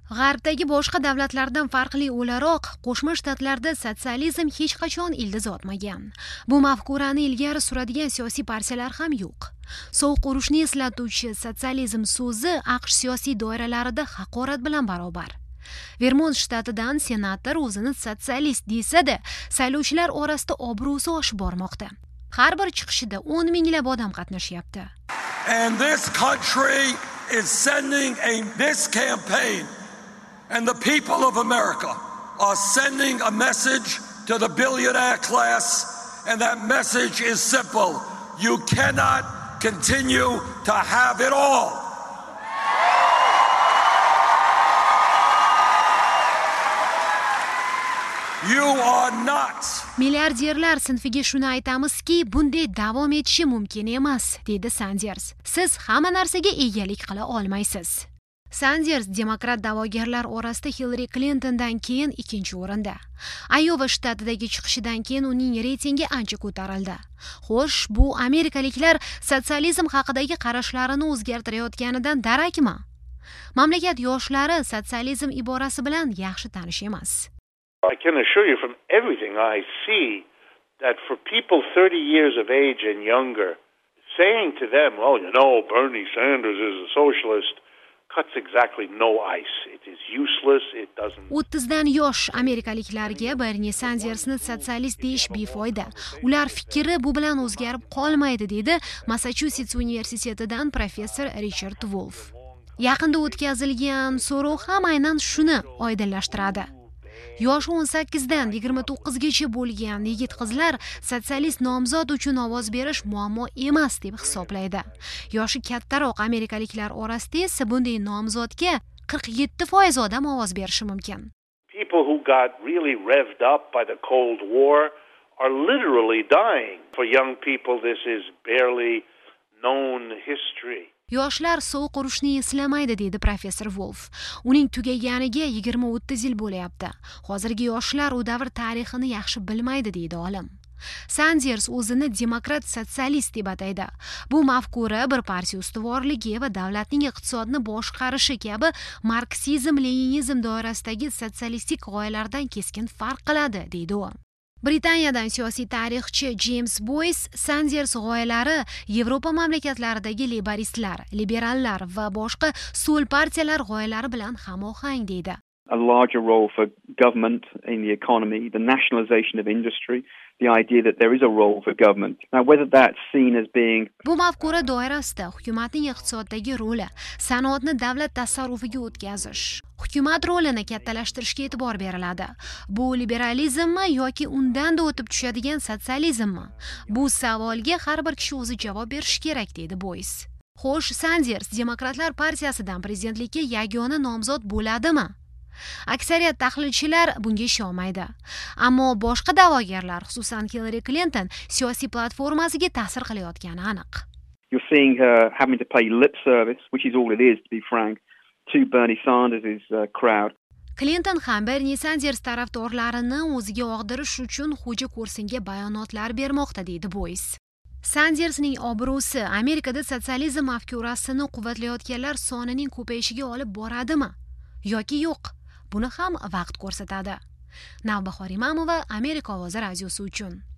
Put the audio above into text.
G'arbdagi boshqa davlatlardan farqli o'laroq, Qo'shma Shtatlarda sotsializm hech qachon ildiz otmagan. Bu mafkurani ilgari suradigan siyosiy partiyalar ham yo'q. Sovuq urushni eslatuvchi sotsializm so'zi AQSh siyosiy doiralarida haqorat bilan barobar. Vermont shtatidan senator o'zini sotsialist desa-da, saylovchilar orasida obro'si oshib bormoqda. Har bir chiqishida 10 minglab odam qatnashyapti. And this country is sending this campaign, and the people of America are sending a message to the billionaire class, and that message is simple. You cannot continue to have it all. You are not. Milliarderlar sinfiga shuni aytamizki, bunday davom etishi mumkin emas, dedi Sanders. Siz hamma narsaga egalik qila olmaysiz. Sanders demokrat da'vogarlar orasida Hillary Clintondan keyin ikkinchi o'rinda. Iowa shtatidagi chiqishidan keyin uning reytingi ancha ko'tarildi. Xo'sh, bu amerikaliklar sotsializm haqidagi qarashlarini o'zgartirayotganidan darakmi? Mamlakat yoshlari sotsializm iborasi bilan yaxshi tanish emas. I can assure you from everything I see that for people 30 years of age and younger, saying to them, well, you know, Bernie Sanders is a socialist, cuts exactly no ice. It is useless, it doesn't... 30dan yosh amerikaliklarga Bernie Sandersni sotsialist deyish befoyda. Ular fikri bu bilan o'zgarib qolmaydi, dedi Massachusets universitetidan professor Richard Wolff. Yaqinda o'tkazilgan so'rov ham aynan shuni oydinlashtiradi. Yoshi 18 dan 29 gacha bo'lgan yigit-qizlar sotsialist nomzod uchun ovoz berish muammo emas deb hisoblaydi. Yoshi kattaroq amerikaliklar orasida esa bunday nomzodga 47% odam ovoz berishi mumkin. People who got really revved up by the Cold War are literally dying. For young people this is barely known history. Yoshlar sovuq urushni eslamaydi, dedi professor Wolff. Uning tugaganiga 20-30 yil bo'layapti. Hozirgi yoshlar u davr tarixini yaxshi bilmaydi, deydi olim. Sanders o'zini demokrat sotsialist deb ataydi. Bu mafkura bir partiya ustuvorligi va davlatning iqtisodni boshqarishi kabi marksizm-leninizm doirasidagi sotsialistik g'oyalardan keskin farq qiladi, deydi u. Britaniyadan siyosiy tarixchi James Boyce Sanders g'oyalari Yevropa mamlakatlaridagi laboristlar, liberallar va boshqa so'l partiyalar g'oyalari bilan hamohang, deydi. A larger role for government in the economy, the nationalization of industry, the idea that there is a role for government. Now, whether that's seen as being... Bu mafkura doirasida hukumatning iqtisoddagi roli, sanoatni davlat tasarrufiga o'tkazish, hukumat rolini kattalashtirishga e'tibor beriladi. Bu liberalizmmi yoki undan da o'tib tushadigan sotsializmmi? Bu savolga har bir kishi o'zi javob berishi kerak, deydi Boyce. Xo'sh, Sanders demokratlar partiyasidan prezidentlikka yagona nomzod bo'ladimi? Aksariyat tahlilchilar bunga ishonmaydi. Ammo boshqa da'vogarlar, xususan Hillary Clinton, siyosiy platformasiga ta'sir qilayotgani aniq. You're seeing her having to pay lip service, which is all it is, to be frank, to Bernie Sanders' crowd. Clinton ham Bernie Sanders tarafdorlarini o'ziga og'dirish uchun xo'ja ko'rsinga bayonotlar bermoqda, deydi Boyce. Sandersning obro'si Amerikada sotsializm mafkurasini quvvatlayotganlar sonining ko'payishiga olib boradimi yoki yo'q? Buni ham vaqt ko'rsatadi. Navbahor Imamova, Amerika ovozi radiosi uchun.